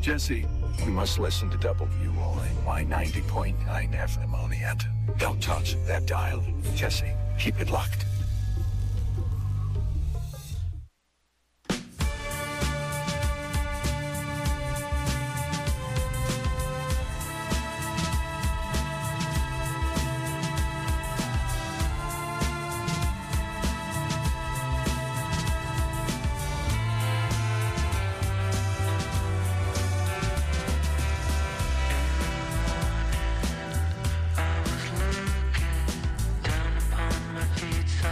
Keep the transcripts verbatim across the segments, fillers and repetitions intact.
Jesse, you must listen to W O A Y ninety point nine F M on the end. Don't touch that dial, Jesse. Keep it locked. Down upon my feet, so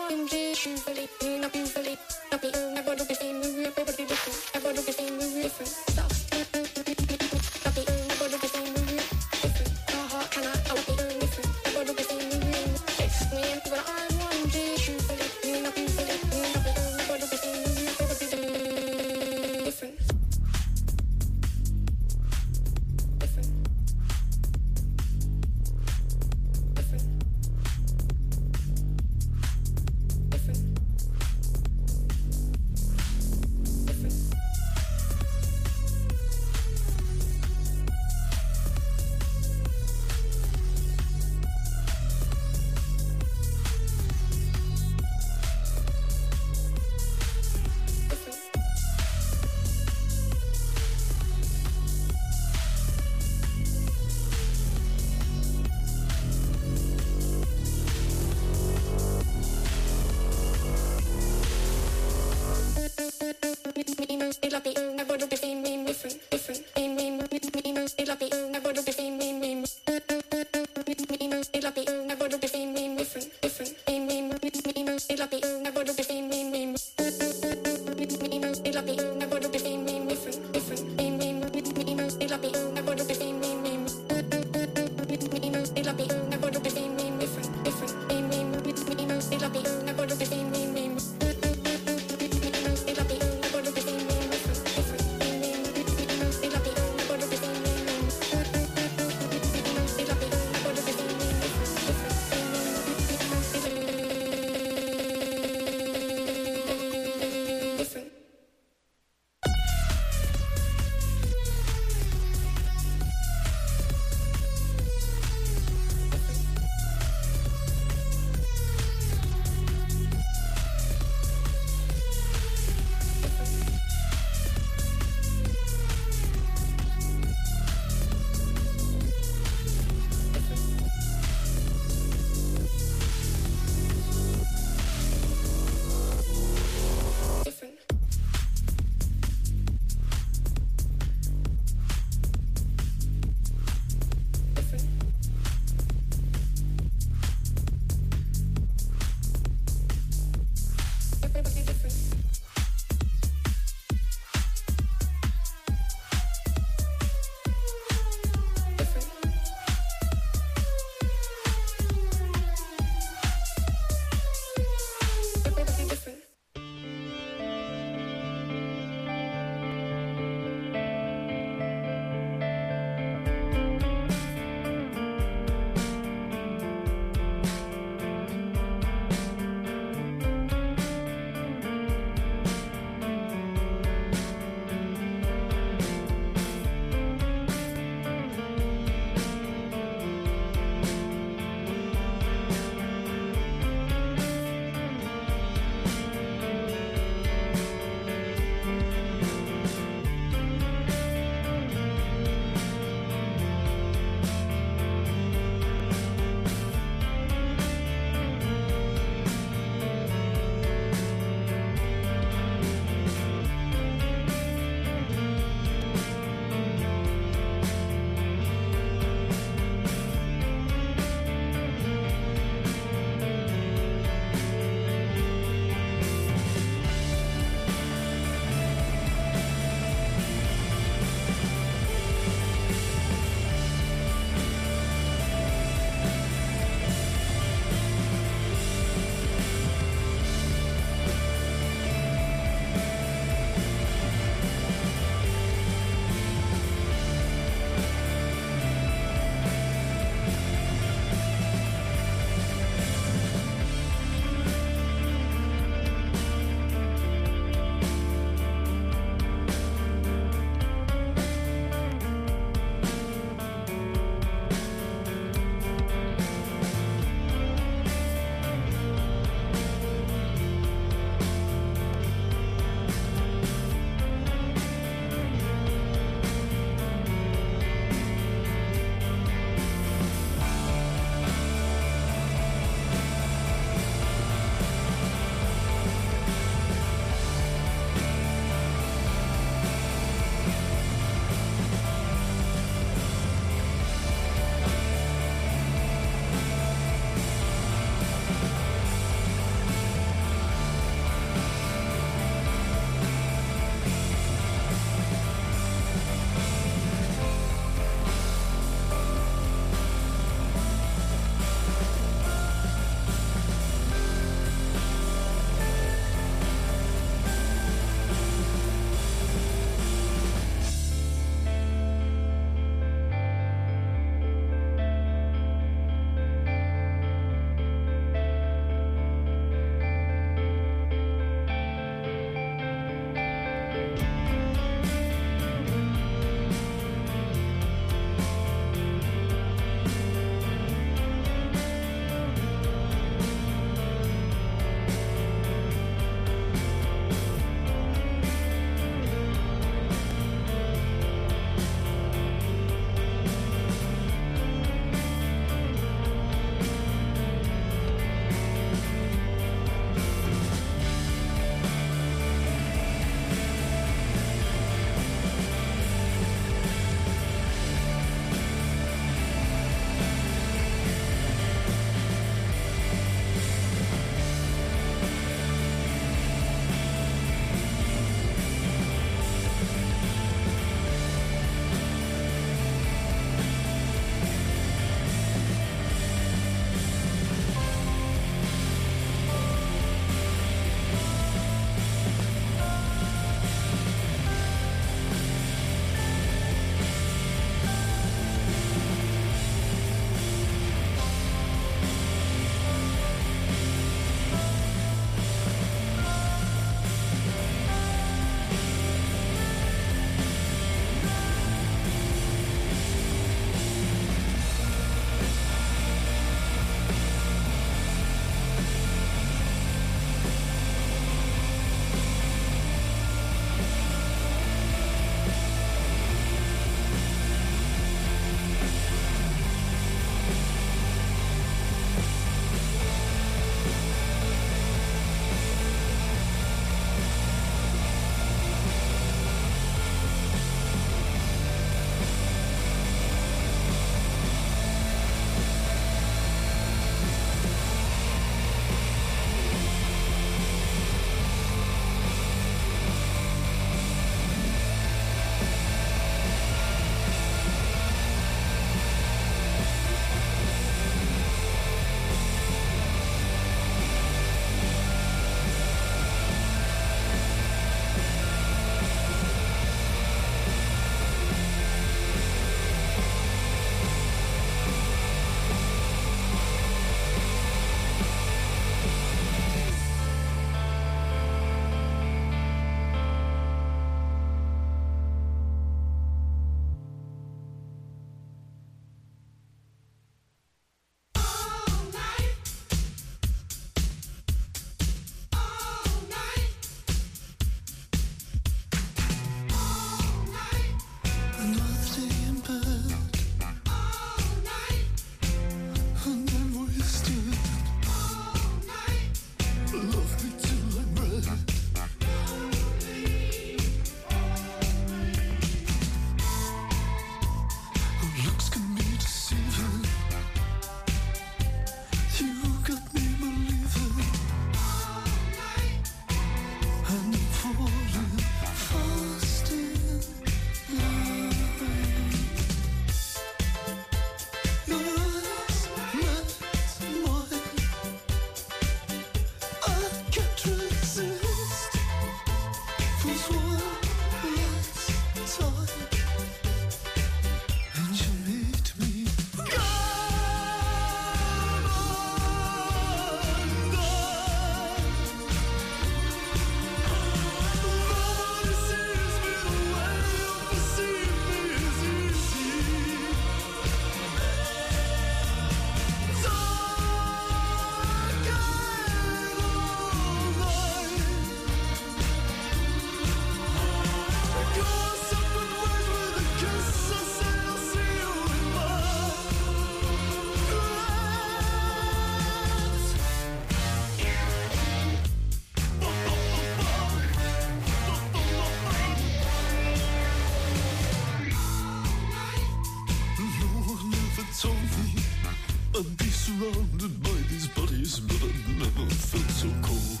surrounded by these bodies, but I've never felt so cold.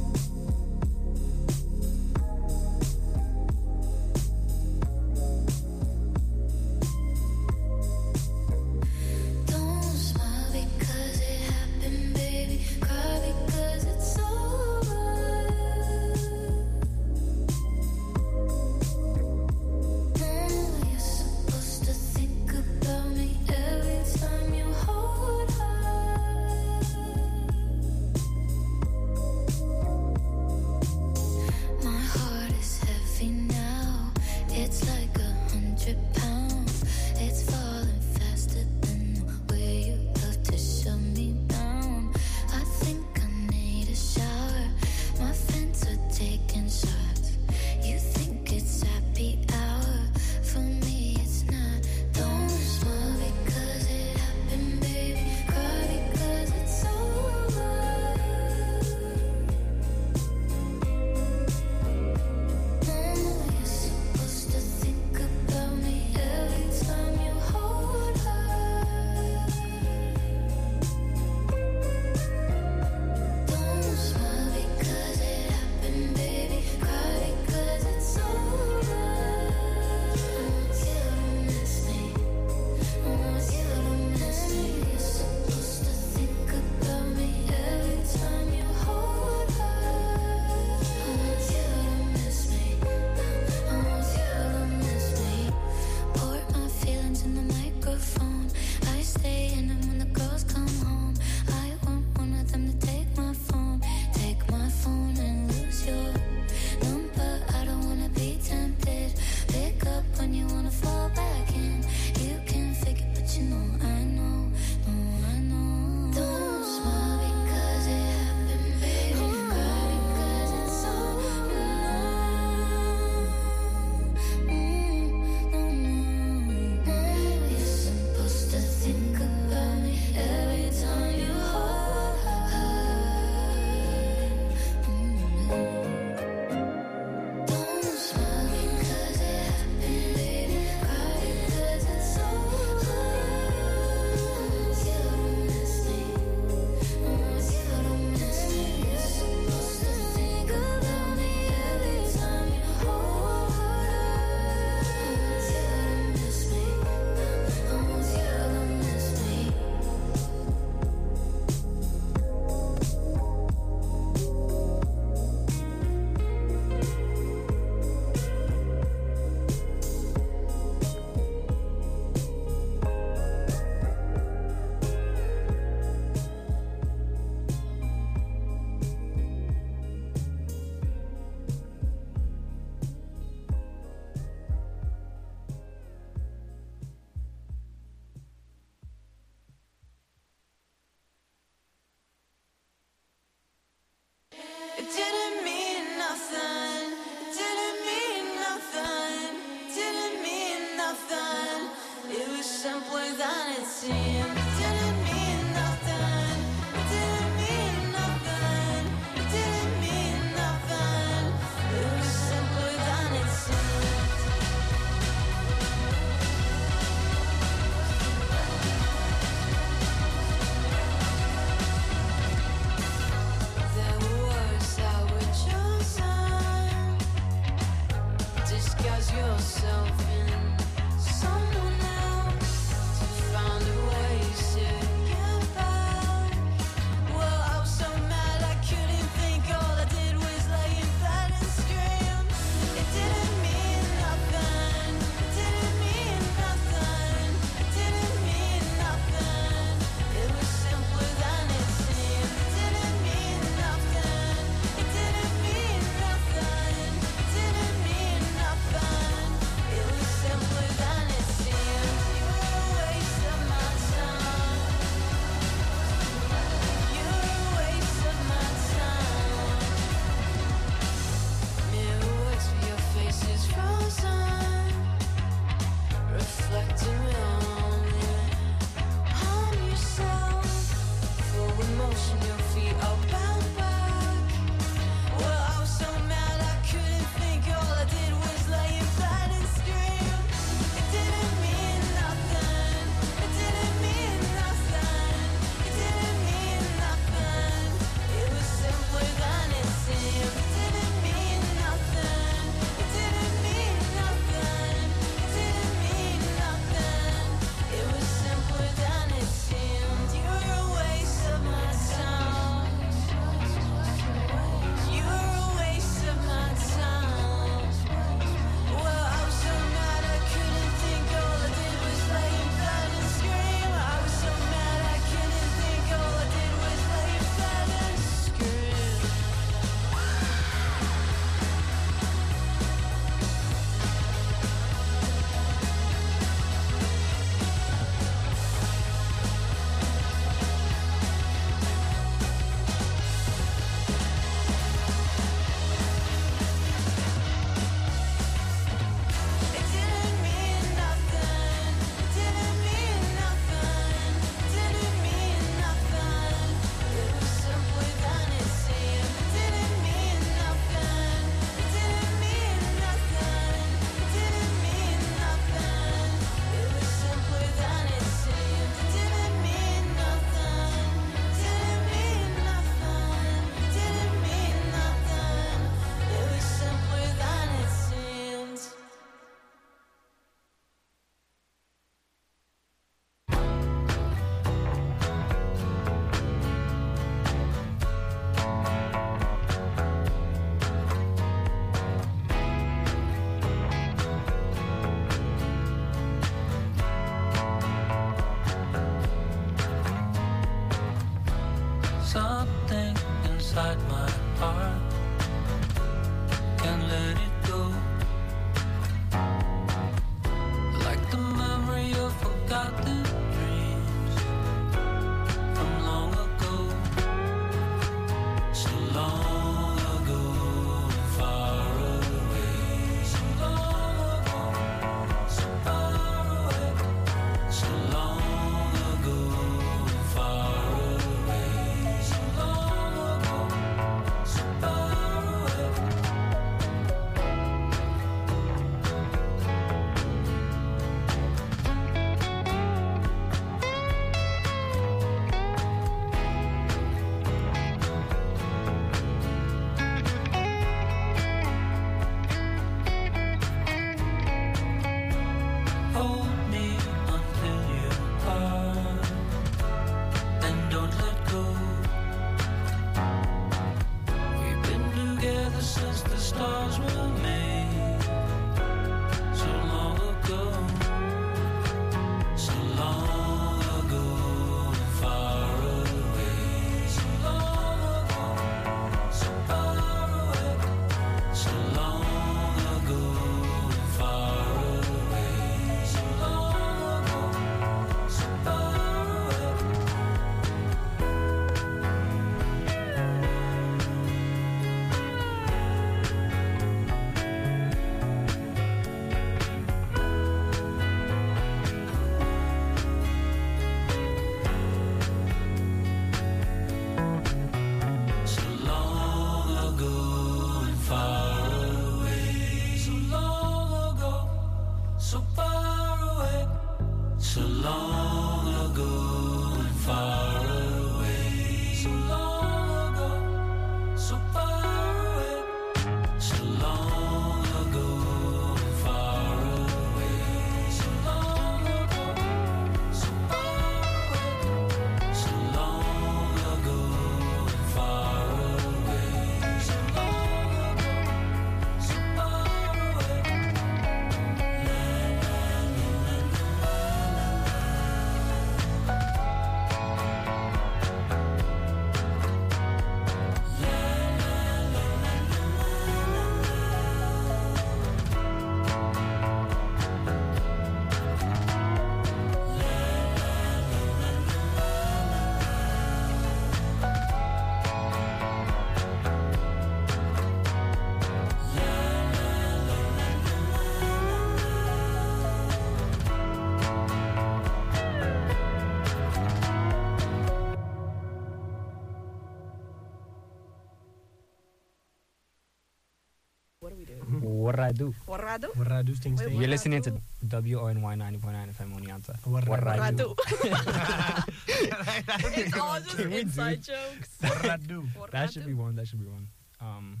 What do we do? What I do. What I do? What I do things. Wait, You're I listening do? to W O N Y ninety point nine F M on the answer. What I What I do? That's It's all just Can we do- inside jokes. What I do. What I That should do? be one. That should be one. Um.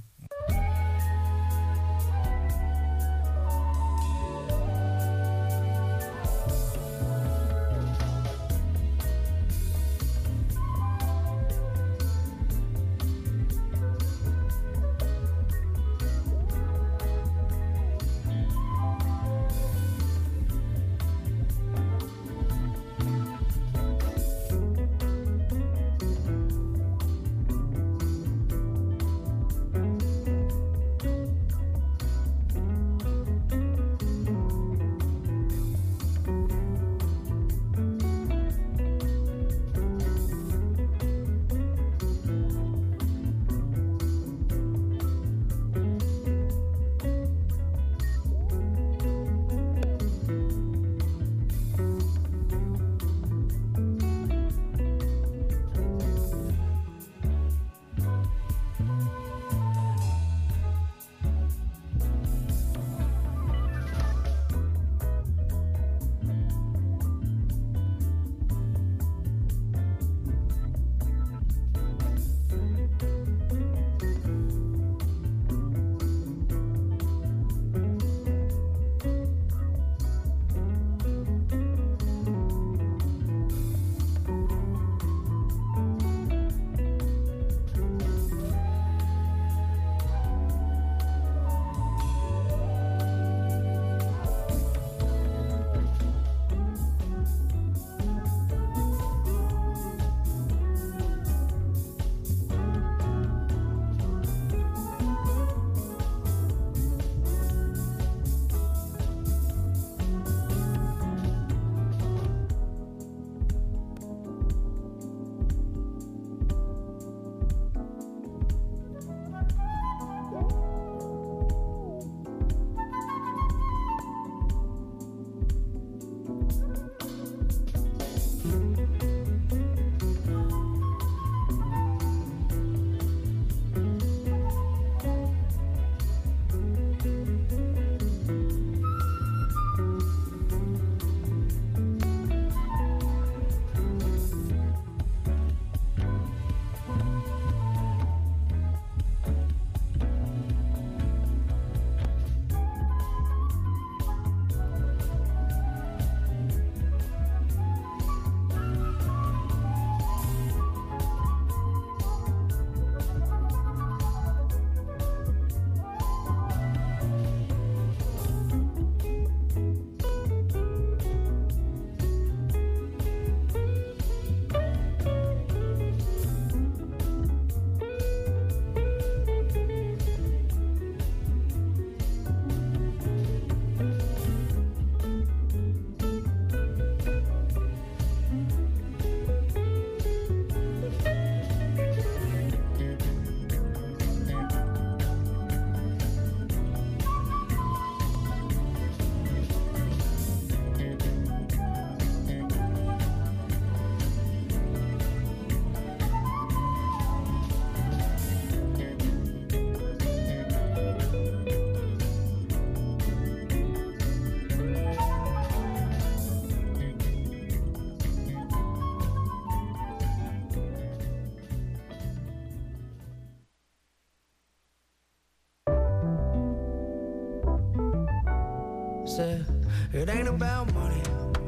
Said, it ain't about money.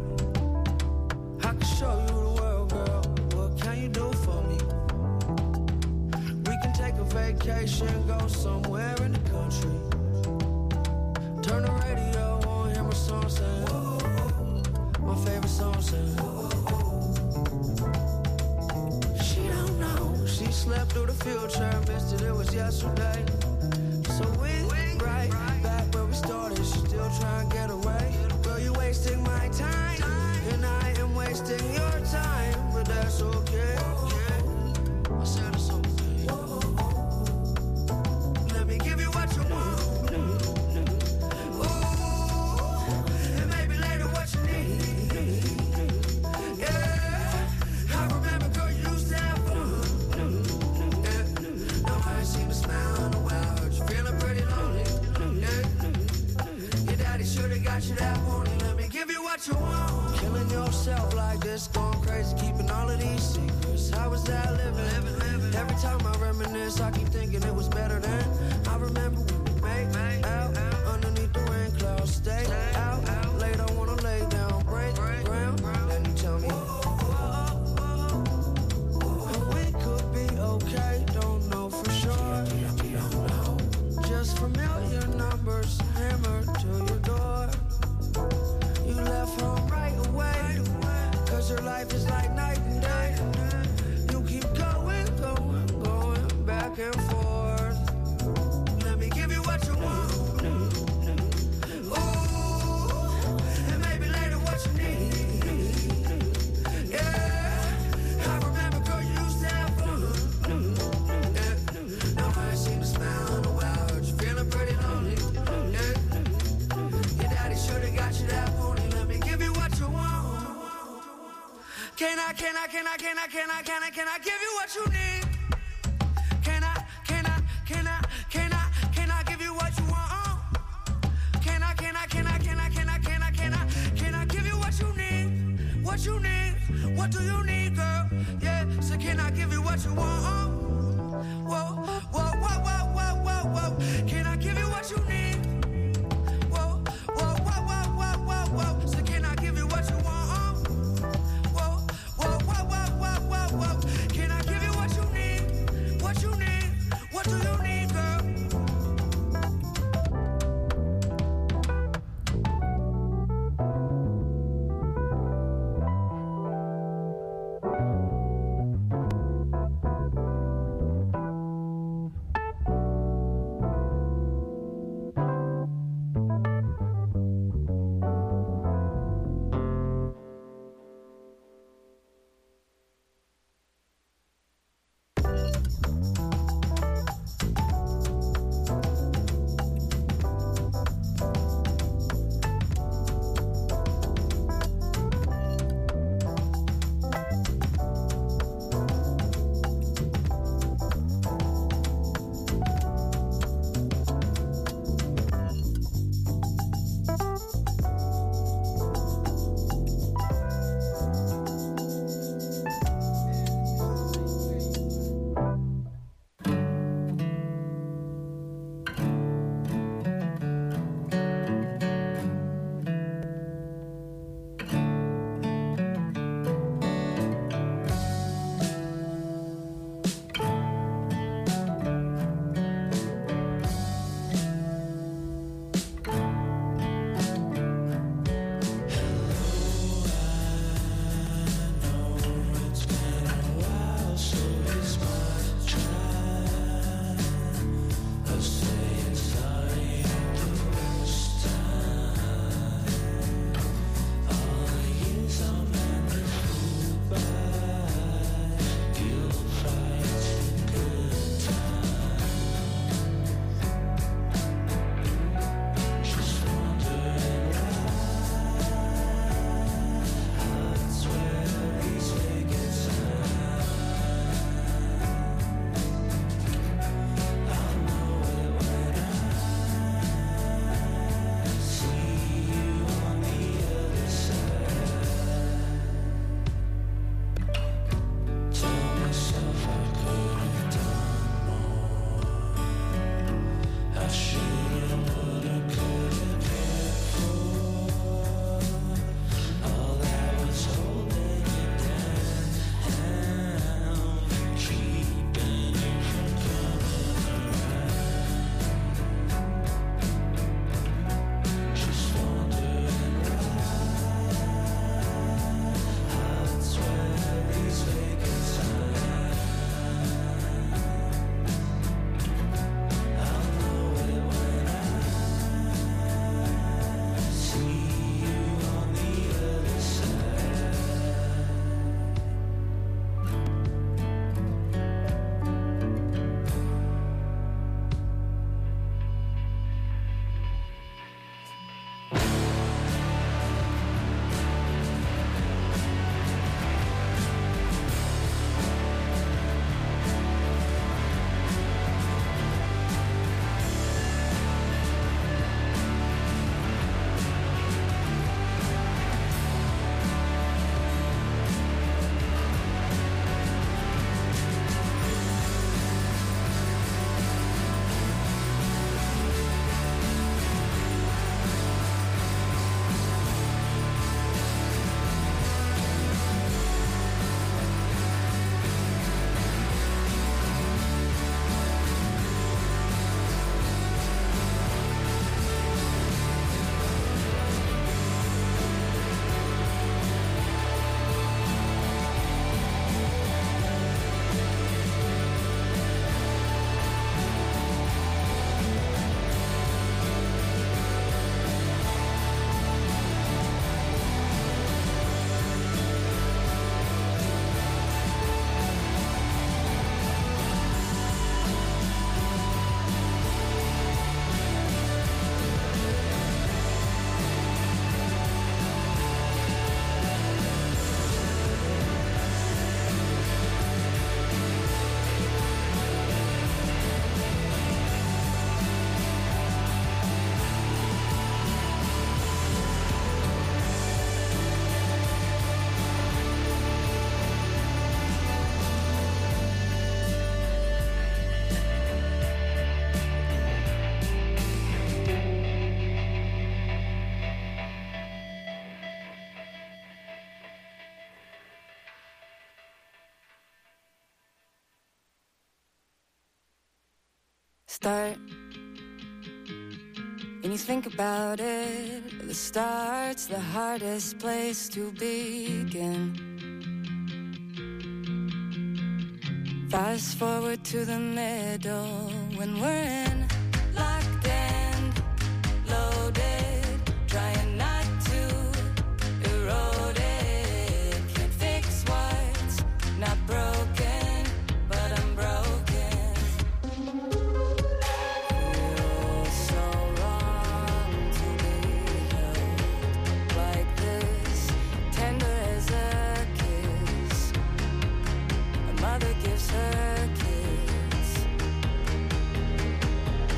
I can show you the world, girl. What can you do for me? We can take a vacation, go somewhere in the country. Turn the radio on, hear my song sing. My favorite song sing. She don't know. She slept through the future, missed it, it was yesterday. So we right back where we started. She still trying to get away. Girl, you wasting my time, and I am wasting your time, but that's okay. I said it's okay. Let me give you what you want. Ooh, and maybe later what you need. Yeah, I remember, girl, you used to have fun. Yeah. Now I ain't seen a smile on the way. that pony, let me give you what you want. Killing yourself like this, going crazy, keeping all of these secrets. How was that living? living, living. Every time I reminisce, I keep thinking it was better than. I remember when we made, made out, out underneath the rain clouds. Stay, stay out, out late, I wanna lay down, break, break ground. Then you tell me, we could be okay, don't know for sure. Just familiar numbers hammered to your door. You left home right away, cause your life is like night and day. You keep going, going, going back and forth. Let me give you what you want. Ooh, and maybe later what you need. Yeah, I remember, girl, you used to have fun. Yeah, now I ain't seen a smile in a while. Heard you feeling pretty lonely. Yeah, your daddy should've got you that pony. Let me give you what you want. Can I, can I, can I, can I, can I, can I, can I give you what you need? Can I, can I, can I, can I, can I give you what you want? Can I, can I, can I, can I, can I, can I, can I, can I give you what you need? What you need? What do you need, girl? Yeah, so can I give you what you want? Whoa, whoa, whoa, whoa, whoa, whoa, whoa. Can I give you what you need? Whoa, whoa, whoa, whoa, whoa, whoa, whoa. So can I give you what you want? Whoa, whoa, whoa, whoa, whoa, whoa, whoa. Can I give you what you need? What you need? What do you need, girl? start. When you think about it, the start's the hardest place to begin. Fast forward to the middle when we're in, locked in, loaded, trying not to erode it. Can't fix what's not broken, but I'm broken. Feels so wrong to be held like this, tender as a kiss. A mother gives her kids.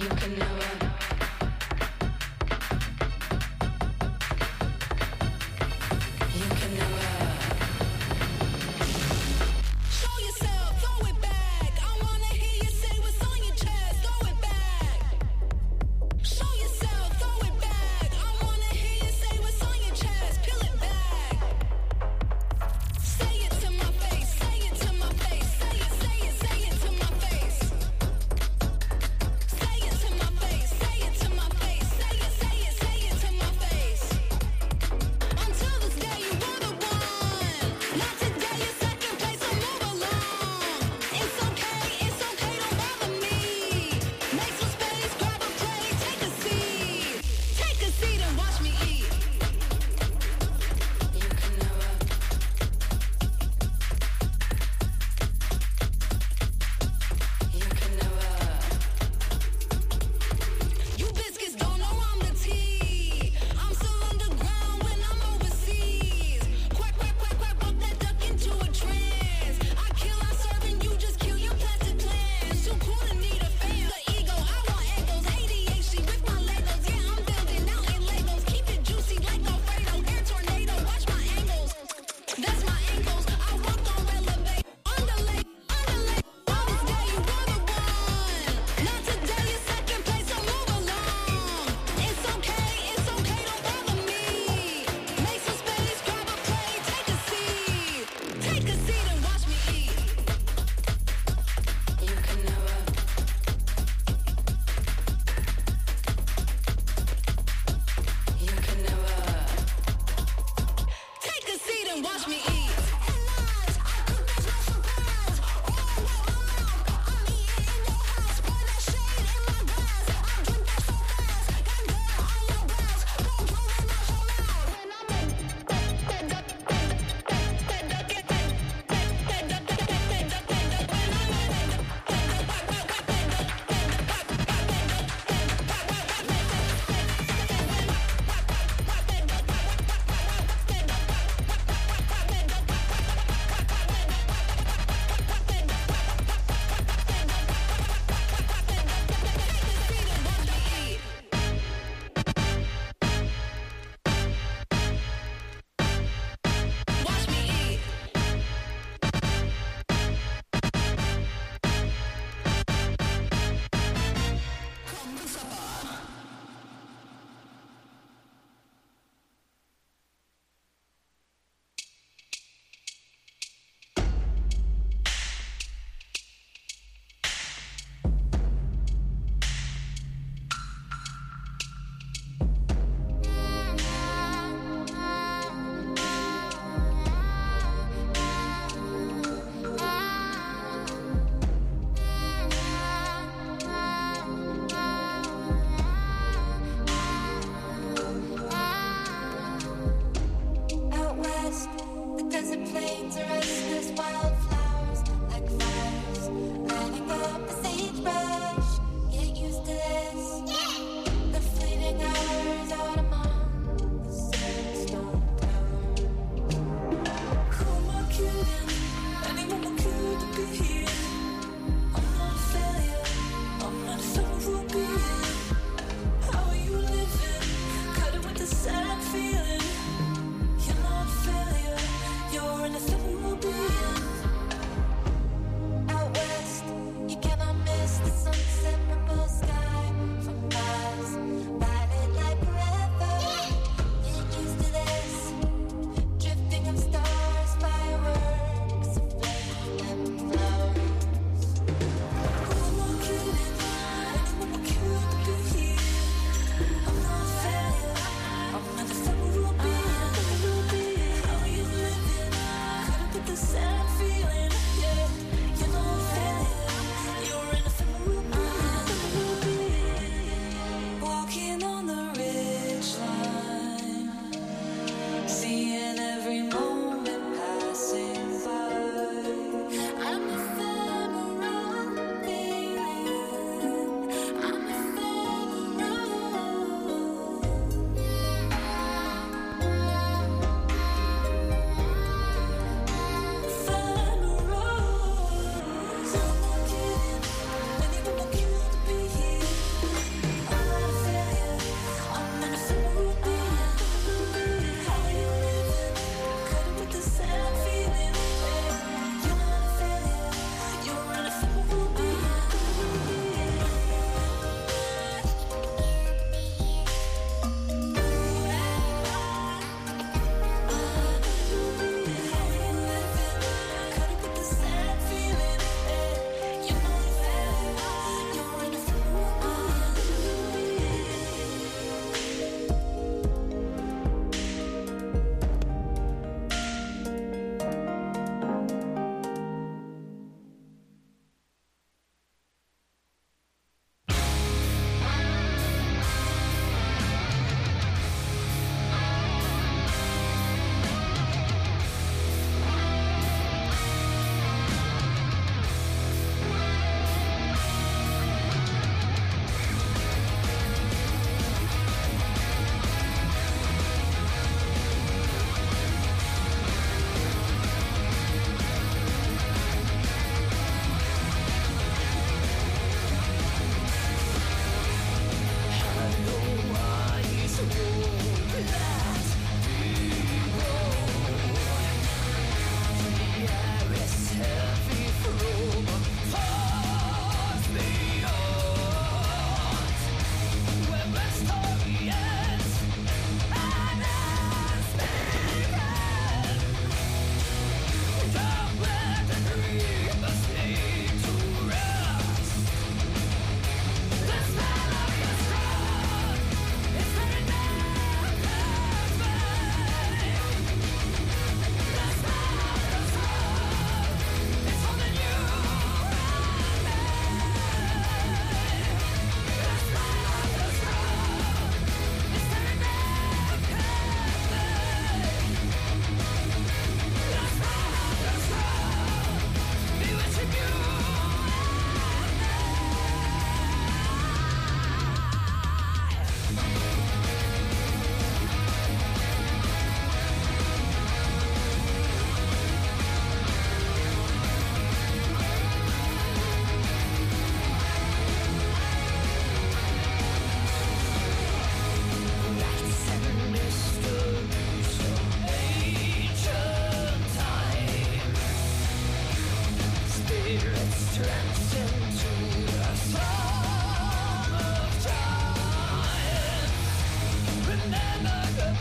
You can never. You can never. Show yourself, throw it back. I wanna hear you say what's on your chest. Throw it back. Show yourself, throw it back. I wanna hear you say what's on your chest. Peel it back. Say it to my face. Say it to my face. Say it, say it, say it to my face. Say it to my face.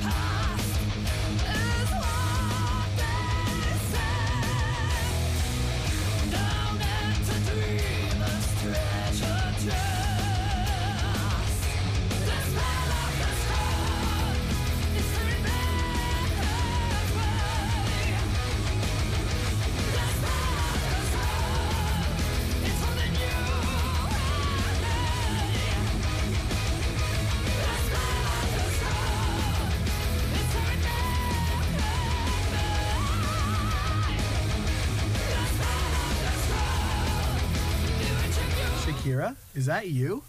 Shakira, is that you?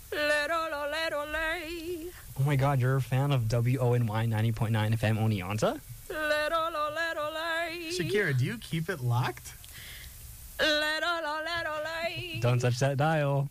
Oh my God, you're a fan of W O N Y ninety point nine F M Oneonta? Shakira, do you keep it locked? Don't touch that dial.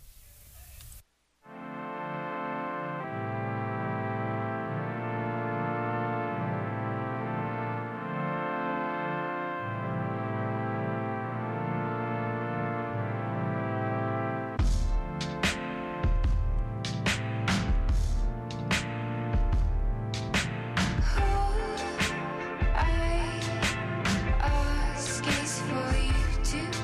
I ask is for you to